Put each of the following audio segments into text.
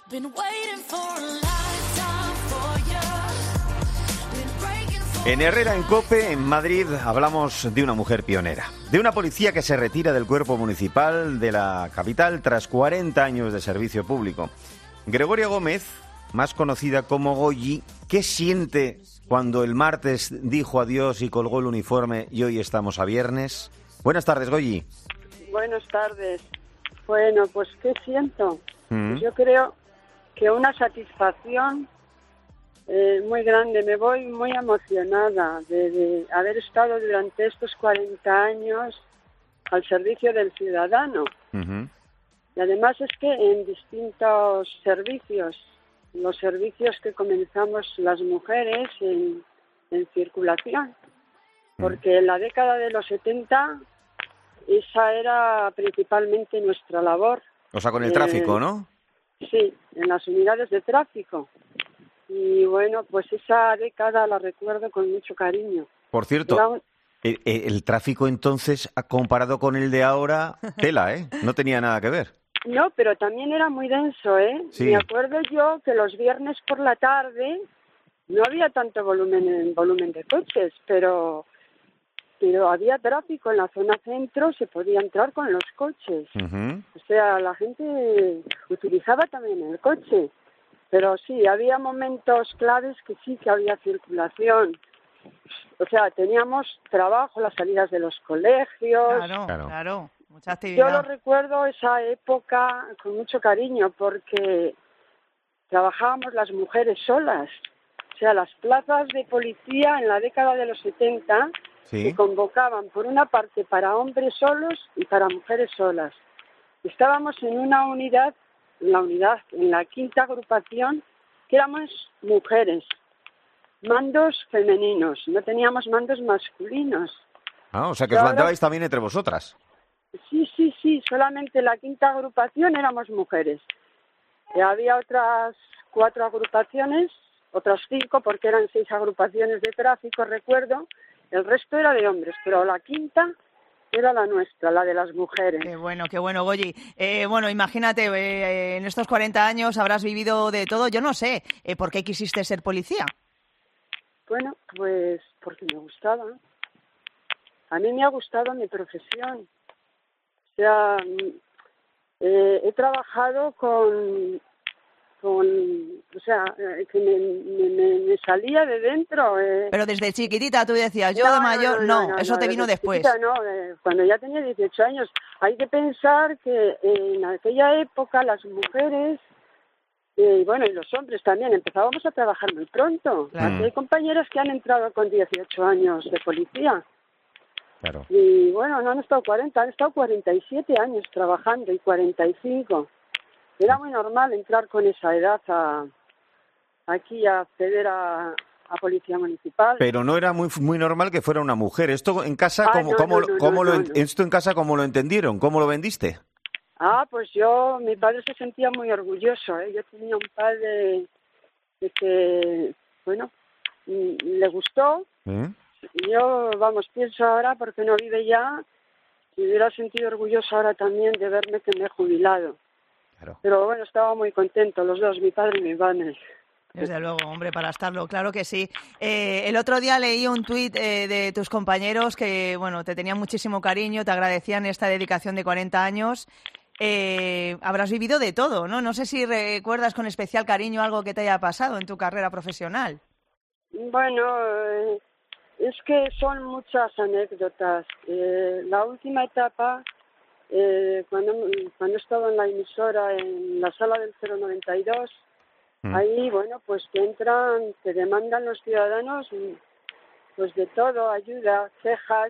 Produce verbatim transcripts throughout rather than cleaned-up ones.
En Herrera en COPE, en Madrid, hablamos de una mujer pionera, de una policía que se retira del cuerpo municipal de la capital tras cuarenta años de servicio público. Gregoria Gómez, más conocida como Goyi, ¿qué siente cuando el martes dijo adiós y colgó el uniforme y hoy estamos a viernes? Buenas tardes, Goyi. Buenas tardes. Bueno, pues ¿qué siento? Mm. Pues yo creo que una satisfacción eh, muy grande. Me voy muy emocionada de, de haber estado durante estos cuarenta años al servicio del ciudadano. Uh-huh. Y además es que en distintos servicios, los servicios que comenzamos las mujeres en, en circulación, porque en la década de los setenta esa era principalmente nuestra labor. O sea, con el eh, tráfico, ¿no? Sí, en las unidades de tráfico. Y bueno, pues esa década la recuerdo con mucho cariño. Por cierto, Era un... el, el tráfico entonces, comparado con el de ahora, tela, ¿eh? No tenía nada que ver. No, pero también era muy denso, ¿eh? Sí. Me acuerdo yo que los viernes por la tarde no había tanto volumen en volumen de coches, pero pero había tráfico en la zona centro, se podía entrar con los coches. Uh-huh. O sea, la gente utilizaba también el coche. Pero sí, había momentos claves que sí que había circulación. O sea, teníamos trabajo, las salidas de los colegios. Claro, Claro. claro, mucha Yo actividad. lo recuerdo esa época con mucho cariño porque trabajábamos las mujeres solas. O sea, las plazas de policía en la década de los setenta Sí. se convocaban por una parte para hombres solos y para mujeres solas. Estábamos en una unidad, en la unidad, en la quinta agrupación, que éramos mujeres, mandos femeninos, no teníamos mandos masculinos. Ah, o sea, que os Ahora- mandabais también entre vosotras. Sí, sí, sí, solamente la quinta agrupación éramos mujeres. Y había otras cuatro agrupaciones, otras cinco, porque eran seis agrupaciones de tráfico, recuerdo. El resto era de hombres, pero la quinta era la nuestra, la de las mujeres. Qué bueno, qué bueno, Goyi. Eh, bueno, imagínate, eh, en estos cuarenta años habrás vivido de todo. Yo no sé, eh, ¿por qué quisiste ser policía? Bueno, pues porque me gustaba. A mí me ha gustado mi profesión. O sea, mm, eh, he trabajado con, con o sea, eh, que me, me, me- me salía de dentro. Eh. Pero desde chiquitita tú decías, yo No, de no, mayor, no, no, eso no, te desde vino después. chiquita no, eh, cuando ya tenía dieciocho años. Hay que pensar que en aquella época las mujeres, eh, y bueno, y los hombres también, empezábamos a trabajar muy pronto. Claro. Aquí hay compañeras que han entrado con dieciocho años de policía. Claro. Y bueno, no han estado cuarenta, han estado cuarenta y siete años trabajando y cuarenta y cinco. Era muy normal entrar con esa edad a, aquí a acceder a, a policía municipal. Pero no era muy muy normal que fuera una mujer. Esto en casa, Ah, ¿cómo, no, cómo, no, no, cómo no, lo, no, en- no. esto en casa cómo lo entendieron? ¿Cómo lo vendiste? Ah, pues yo, mi padre se sentía muy orgulloso, ¿eh? Yo tenía un padre de que, bueno, mm, le gustó. ¿Eh? Y yo, vamos, pienso ahora, porque no vive ya, me hubiera sentido orgulloso ahora también de verme que me he jubilado. Claro. Pero bueno, estaba muy contento, los dos, mi padre y mi padre. Desde luego, hombre, para estarlo, claro que sí. Eh, el otro día leí un tuit eh, de tus compañeros que, bueno, te tenían muchísimo cariño, te agradecían esta dedicación de cuarenta años. Eh, habrás vivido de todo, ¿no? No sé si recuerdas con especial cariño algo que te haya pasado en tu carrera profesional. Bueno, eh, es que son muchas anécdotas. Eh, la última etapa, eh, cuando, cuando he estado en la emisora, en la sala del cero noventa y dos, Mm. ahí, bueno, pues te entran, te demandan los ciudadanos, pues de todo, ayuda, quejas,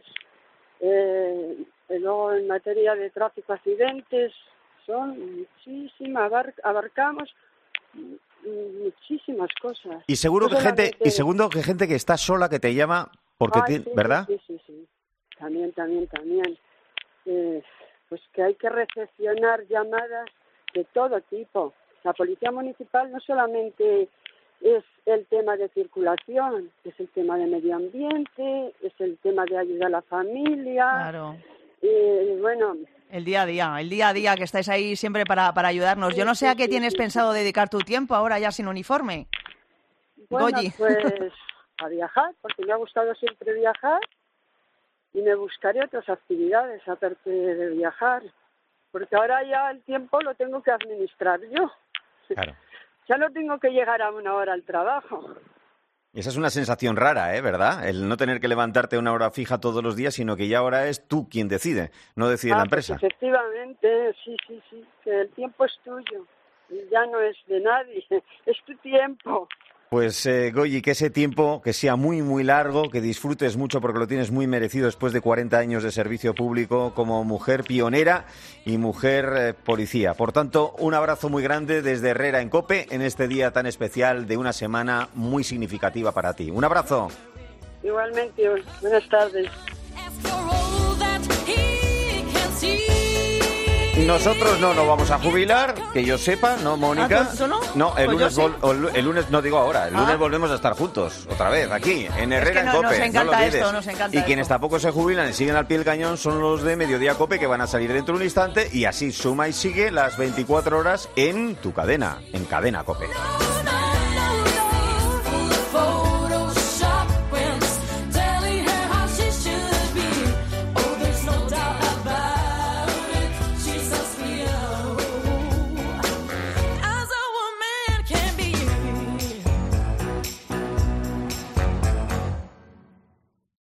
eh, y luego en materia de tráfico, accidentes, son muchísimas, abar- abarcamos mm, muchísimas cosas. Y seguro No que gente solamente- y segundo que gente que está sola que te llama porque Ay, ti- sí, ¿verdad? Sí, sí, sí, sí. También, también, también. Eh, pues que hay que recepcionar llamadas de todo tipo. La policía municipal no solamente es el tema de circulación, es el tema de medio ambiente, es el tema de ayuda a la familia. Claro. Eh, bueno, El día a día, el día a día que estáis ahí siempre para, para ayudarnos. Yo no sé a qué tienes pensado dedicar tu tiempo ahora ya sin uniforme. Bueno, Goyi. pues a viajar, porque me ha gustado siempre viajar y me buscaré otras actividades aparte de viajar, porque ahora ya el tiempo lo tengo que administrar yo. Claro. Ya no tengo que llegar a una hora al trabajo. Y esa es una sensación rara, ¿eh? ¿Verdad? El no tener que levantarte a una hora fija todos los días, sino que ya ahora es tú quien decide, no decide ah, la empresa. Pues efectivamente, sí, sí, sí, que el tiempo es tuyo y ya no es de nadie, es tu tiempo. Pues, eh, Goyi, que ese tiempo que sea muy, muy largo, que disfrutes mucho porque lo tienes muy merecido después de cuarenta años de servicio público como mujer pionera y mujer eh, policía. Por tanto, un abrazo muy grande desde Herrera en COPE en este día tan especial de una semana muy significativa para ti. Un abrazo. Igualmente, buenas tardes. Nosotros no nos vamos a jubilar, que yo sepa, ¿no, Mónica? ¿Ah, tú no? No, el Pues lunes, yo sí. vol- el lunes no digo ahora, el lunes Ah. volvemos a estar juntos, otra vez, aquí, en Herrera Es que no- en COPE, nos encanta no lo olvides. esto, nos encanta y quienes esto. tampoco se jubilan y siguen al pie del cañón son los de Mediodía COPE, que van a salir dentro de un instante, y así suma y sigue las veinticuatro horas en tu cadena, en Cadena COPE.